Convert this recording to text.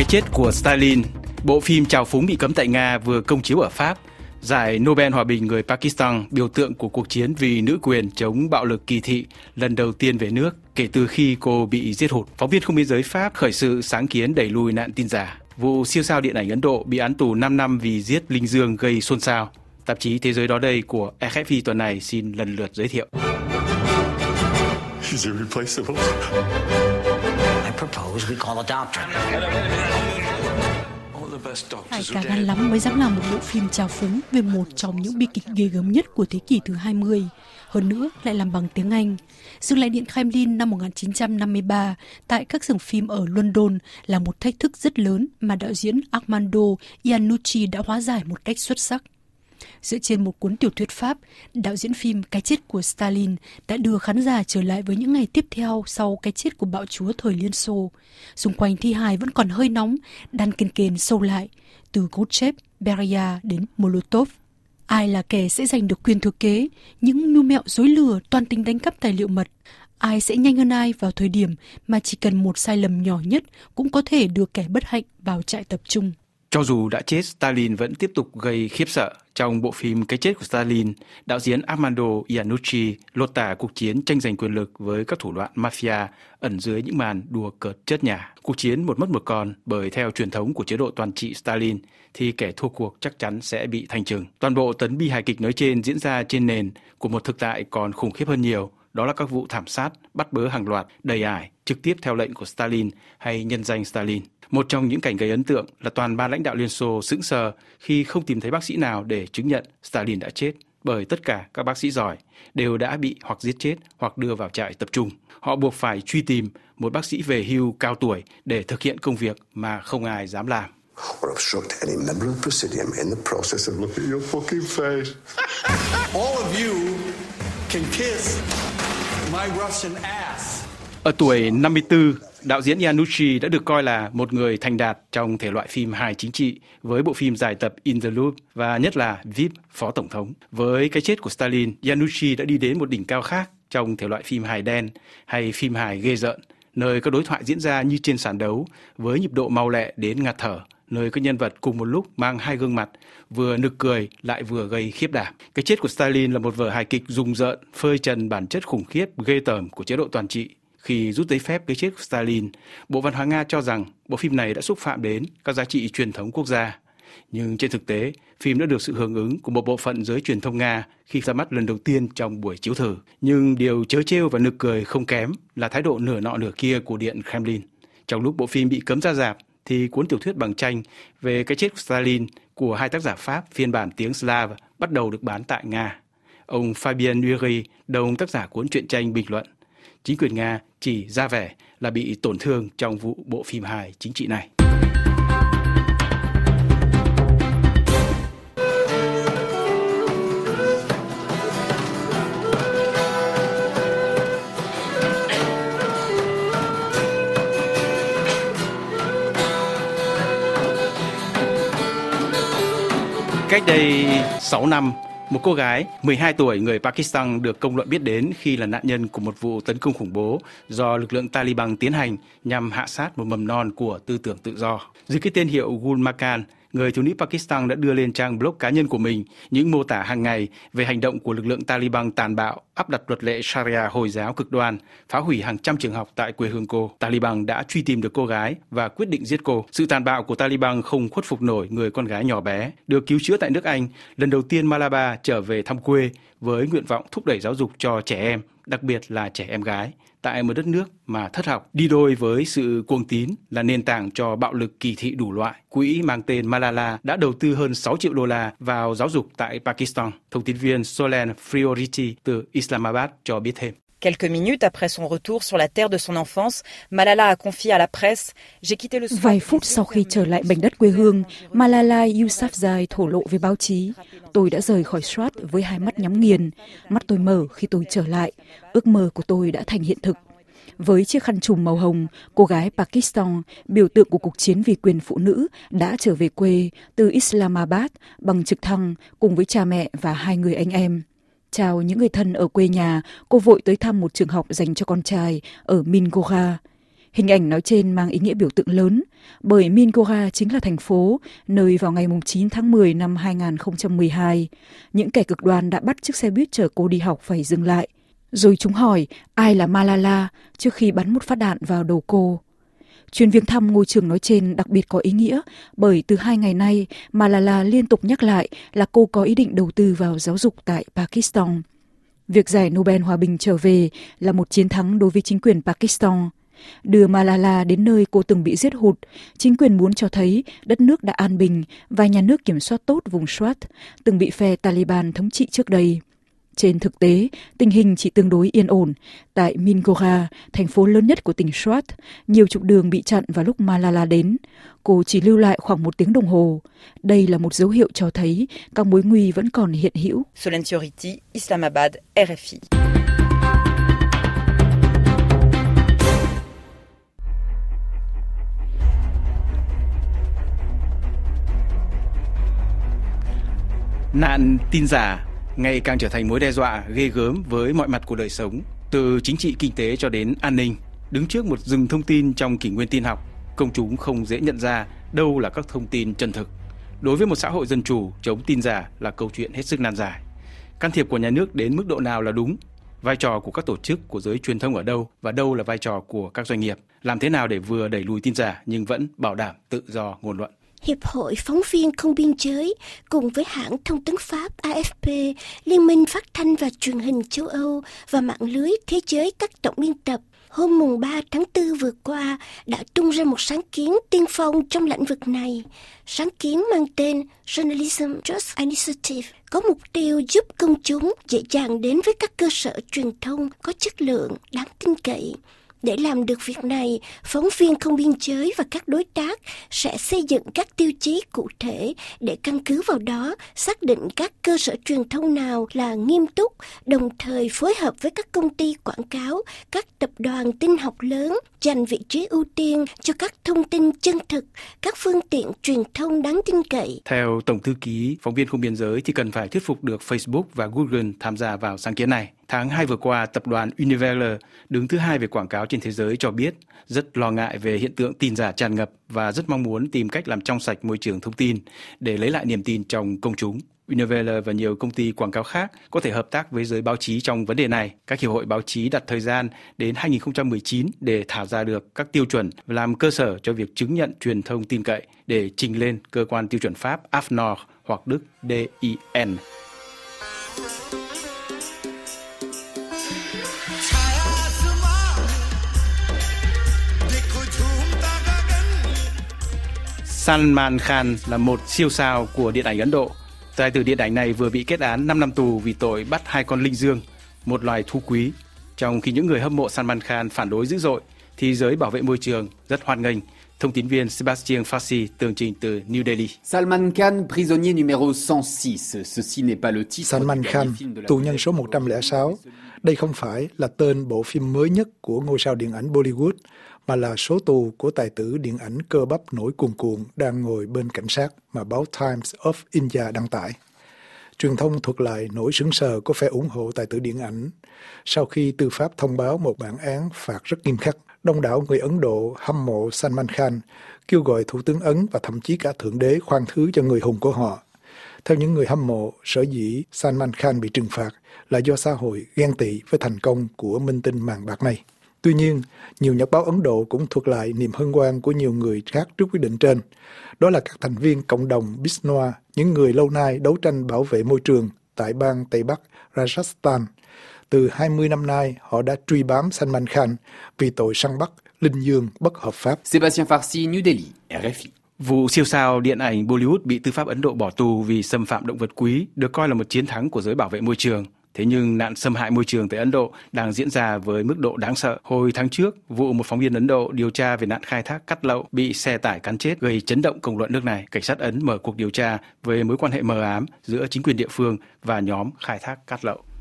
chết của Stalin, bộ phim trào phúng bị cấm tại Nga vừa công chiếu ở Pháp. Giải Nobel Hòa bình người Pakistan, biểu tượng của cuộc chiến vì nữ quyền chống bạo lực kỳ thị, lần đầu tiên về nước kể từ khi cô bị giết hụt. Phóng viên Không biên giới Pháp khởi sự sáng kiến đẩy lùi nạn tin giả. Vụ siêu sao điện ảnh Ấn Độ bị án tù 5 năm vì giết Linh Dương gây xôn xao. Tạp chí Thế giới đó đây của RFI tuần này xin lần lượt giới thiệu. He's irreplaceable. I propose we call a doctor. Phải cả gan lắm mới dám làm một bộ phim trào phúng về một trong những bi kịch ghê gớm nhất của thế kỷ thứ 20. Hơn nữa lại làm bằng tiếng Anh. Dừng lại Điện Kremlin năm 1953 tại các xưởng phim ở London là một thách thức rất lớn mà đạo diễn Armando Iannucci đã hóa giải một cách xuất sắc. Dựa trên một cuốn tiểu thuyết Pháp, đạo diễn phim Cái chết của Stalin đã đưa khán giả trở lại với những ngày tiếp theo sau cái chết của bạo chúa thời Liên Xô. Xung quanh thi hài vẫn còn hơi nóng, đan kền sâu lại, từ Khrushchev, Beria đến Molotov. Ai là kẻ sẽ giành được quyền thừa kế, những mưu mẹo dối lừa toan tính đánh cắp tài liệu mật. Ai sẽ nhanh hơn ai vào thời điểm mà chỉ cần một sai lầm nhỏ nhất cũng có thể đưa kẻ bất hạnh vào trại tập trung. Cho dù đã chết, Stalin vẫn tiếp tục gây khiếp sợ. Trong bộ phim Cái chết của Stalin, đạo diễn Armando Iannucci lột tả cuộc chiến tranh giành quyền lực với các thủ đoạn mafia ẩn dưới những màn đùa cợt chớt nhả. Cuộc chiến một mất một còn, bởi theo truyền thống của chế độ toàn trị Stalin thì kẻ thua cuộc chắc chắn sẽ bị thanh trừng. Toàn bộ tấn bi hài kịch nói trên diễn ra trên nền của một thực tại còn khủng khiếp hơn nhiều. Đó là các vụ thảm sát, bắt bớ hàng loạt, đầy ải, trực tiếp theo lệnh của Stalin hay nhân danh Stalin. Một trong những cảnh gây ấn tượng là toàn ban lãnh đạo Liên Xô sững sờ khi không tìm thấy bác sĩ nào để chứng nhận Stalin đã chết, bởi tất cả các bác sĩ giỏi đều đã bị hoặc giết chết hoặc đưa vào trại tập trung. Họ buộc phải truy tìm một bác sĩ về hưu cao tuổi để thực hiện công việc mà không ai dám làm. Or obstruct any member of Presidium in the process of looking at your fucking face. All of you can kiss my Russian ass. Ở tuổi 54, đạo diễn Iannucci đã được coi là một người thành đạt trong thể loại phim hài chính trị với bộ phim dài tập In the Loop và nhất là VIP Phó Tổng thống. Với Cái chết của Stalin, Iannucci đã đi đến một đỉnh cao khác trong thể loại phim hài đen hay phim hài ghê rợn, nơi các đối thoại diễn ra như trên sàn đấu với nhịp độ mau lẹ đến ngạt thở, nơi các nhân vật cùng một lúc mang hai gương mặt, vừa nực cười lại vừa gây khiếp đảm. Cái chết của Stalin là một vở hài kịch rùng rợn, phơi trần bản chất khủng khiếp, ghê tởm của chế độ toàn trị. Khi rút giấy phép Cái chết của Stalin, Bộ Văn hóa Nga cho rằng bộ phim này đã xúc phạm đến các giá trị truyền thống quốc gia. Nhưng trên thực tế, phim đã được sự hưởng ứng của một bộ phận giới truyền thông Nga khi ra mắt lần đầu tiên trong buổi chiếu thử. Nhưng điều trớ trêu và nực cười không kém là thái độ nửa nọ nửa kia của Điện Kremlin. Trong lúc bộ phim bị cấm ra rạp, thì cuốn tiểu thuyết bằng tranh về Cái chết của Stalin của hai tác giả Pháp phiên bản tiếng Slav bắt đầu được bán tại Nga. Ông Fabien Nury, đồng tác giả cuốn truyện tranh bình luận, chính quyền Nga chỉ ra vẻ là bị tổn thương trong vụ bộ phim hài chính trị này. Cách đây 6 năm, một cô gái 12 tuổi người Pakistan được công luận biết đến khi là nạn nhân của một vụ tấn công khủng bố do lực lượng Taliban tiến hành nhằm hạ sát một mầm non của tư tưởng tự do. Dưới cái tên hiệu Gul Makan, người thiếu nữ Pakistan đã đưa lên trang blog cá nhân của mình những mô tả hàng ngày về hành động của lực lượng Taliban tàn bạo, áp đặt luật lệ Sharia Hồi giáo cực đoan, phá hủy hàng trăm trường học tại quê hương cô. Taliban đã truy tìm được cô gái và quyết định giết cô. Sự tàn bạo của Taliban không khuất phục nổi người con gái nhỏ bé, được cứu chữa tại nước Anh. Lần đầu tiên Malala trở về thăm quê với nguyện vọng thúc đẩy giáo dục cho trẻ em, đặc biệt là trẻ em gái, tại một đất nước mà thất học. Đi đôi với sự cuồng tín là nền tảng cho bạo lực kỳ thị đủ loại. Quỹ mang tên Malala đã đầu tư hơn 6 triệu đô la vào giáo dục tại Pakistan. Thông tin viên Solen Frioriti từ Islamabad cho biết thêm. Quelques minutes après son retour sur la terre de son enfance, Malala a confié à la presse: "J'ai quitté le." Vài phút sau khi trở lại mảnh đất quê hương, Malala Yousafzai thổ lộ với báo chí: "Tôi đã rời khỏi Swat với hai mắt nhắm nghiền. Mắt tôi mở khi tôi trở lại. Ước mơ của tôi đã thành hiện thực." Với chiếc khăn trùm màu hồng, cô gái Pakistan, biểu tượng của cuộc chiến vì quyền phụ nữ, đã trở về quê từ Islamabad bằng trực thăng cùng với cha mẹ và hai người anh em. Chào những người thân ở quê nhà, cô vội tới thăm một trường học dành cho con trai ở Mingora. Hình ảnh nói trên mang ý nghĩa biểu tượng lớn, bởi Mingora chính là thành phố nơi vào ngày 9 tháng 10 năm 2012, những kẻ cực đoan đã bắt chiếc xe buýt chở cô đi học phải dừng lại. Rồi chúng hỏi ai là Malala trước khi bắn một phát đạn vào đầu cô. Chuyến viếng thăm ngôi trường nói trên đặc biệt có ý nghĩa bởi từ 2 ngày nay Malala liên tục nhắc lại là cô có ý định đầu tư vào giáo dục tại Pakistan. Việc giải Nobel Hòa bình trở về là một chiến thắng đối với chính quyền Pakistan. Đưa Malala đến nơi cô từng bị giết hụt, chính quyền muốn cho thấy đất nước đã an bình và nhà nước kiểm soát tốt vùng Swat, từng bị phe Taliban thống trị trước đây. Trên thực tế, tình hình chỉ tương đối yên ổn. Tại Mingora, thành phố lớn nhất của tỉnh Swat, nhiều trục đường bị chặn vào lúc Malala đến. Cô chỉ lưu lại khoảng 1 tiếng đồng hồ. Đây là một dấu hiệu cho thấy các mối nguy vẫn còn hiện hữu. Solène Tioriti, Islamabad, RFI. Nạn tin giả ngày càng trở thành mối đe dọa ghê gớm với mọi mặt của đời sống, từ chính trị kinh tế cho đến an ninh. Đứng trước một rừng thông tin trong kỷ nguyên tin học, công chúng không dễ nhận ra đâu là các thông tin chân thực. Đối với một xã hội dân chủ, chống tin giả là câu chuyện hết sức nan giải. Can thiệp của nhà nước đến mức độ nào là đúng? Vai trò của các tổ chức, của giới truyền thông ở đâu? Và đâu là vai trò của các doanh nghiệp? Làm thế nào để vừa đẩy lùi tin giả nhưng vẫn bảo đảm tự do ngôn luận? Hiệp hội Phóng viên Không biên giới cùng với hãng thông tấn Pháp AFP, Liên minh Phát thanh và Truyền hình châu Âu và mạng lưới Thế giới các tổng biên tập hôm mùng 3 tháng 4 vừa qua đã tung ra một sáng kiến tiên phong trong lĩnh vực này. Sáng kiến mang tên Journalism Trust Initiative có mục tiêu giúp công chúng dễ dàng đến với các cơ sở truyền thông có chất lượng, đáng tin cậy. Để làm được việc này, phóng viên không biên giới và các đối tác sẽ xây dựng các tiêu chí cụ thể để căn cứ vào đó xác định các cơ sở truyền thông nào là nghiêm túc, đồng thời phối hợp với các công ty quảng cáo, các tập đoàn tin học lớn, dành vị trí ưu tiên cho các thông tin chân thực, các phương tiện truyền thông đáng tin cậy. Theo Tổng thư ký Phóng viên Không biên giới thì cần phải thuyết phục được Facebook và Google tham gia vào sáng kiến này. Tháng 2 vừa qua, tập đoàn Unilever, đứng thứ 2 về quảng cáo trên thế giới, cho biết rất lo ngại về hiện tượng tin giả tràn ngập và rất mong muốn tìm cách làm trong sạch môi trường thông tin để lấy lại niềm tin trong công chúng. Unilever và nhiều công ty quảng cáo khác có thể hợp tác với giới báo chí trong vấn đề này. Các hiệp hội báo chí đặt thời gian đến 2019 để thảo ra được các tiêu chuẩn và làm cơ sở cho việc chứng nhận truyền thông tin cậy để trình lên cơ quan tiêu chuẩn Pháp AFNOR hoặc Đức DIN. Salman Khan là một siêu sao của điện ảnh Ấn Độ. Tài tử điện ảnh này vừa bị kết án 5 năm tù vì tội bắt 2 con linh dương, một loài thú quý. Trong khi những người hâm mộ Salman Khan phản đối dữ dội, thì giới bảo vệ môi trường rất hoan nghênh. Thông tin viên Sebastian Fassi tường trình từ New Delhi. Salman Khan, prisonnier numéro 106. Ceci n'est pas le titre. Salman Khan, tù nhân số 106. Đây không phải là tên bộ phim mới nhất của ngôi sao điện ảnh Bollywood, mà là số tù của tài tử điện ảnh cơ bắp nổi cuồn cuộn đang ngồi bên cảnh sát mà báo Times of India đăng tải. Truyền thông thuật lại nỗi sững sờ của phe ủng hộ tài tử điện ảnh. Sau khi tư pháp thông báo một bản án phạt rất nghiêm khắc, đông đảo người Ấn Độ hâm mộ Salman Khan kêu gọi Thủ tướng Ấn và thậm chí cả Thượng Đế khoan thứ cho người hùng của họ. Theo những người hâm mộ, sở dĩ Salman Khan bị trừng phạt là do xã hội ghen tị với thành công của minh tinh màn bạc này. Tuy nhiên, nhiều nhật báo Ấn Độ cũng thuật lại niềm hân hoan của nhiều người khác trước quyết định trên. Đó là các thành viên cộng đồng Bisnoa, những người lâu nay đấu tranh bảo vệ môi trường tại bang Tây Bắc Rajasthan. Từ 20 năm nay, họ đã truy bám Salman Khan vì tội săn bắt linh dương bất hợp pháp. Sebastian Farsi, New Delhi, RFI. Vụ siêu sao điện ảnh Bollywood bị tư pháp Ấn Độ bỏ tù vì xâm phạm động vật quý được coi là một chiến thắng của giới bảo vệ môi trường. Thế nhưng nạn xâm hại môi trường tại Ấn Độ đang diễn ra với mức độ đáng sợ. Hồi tháng trước, vụ một phóng viên Ấn Độ điều tra về nạn khai thác cát lậu bị xe tải cán chết gây chấn động công luận nước này. Cảnh sát Ấn mở cuộc điều tra về mối quan hệ mờ ám giữa chính quyền địa phương và nhóm khai thác cát lậu.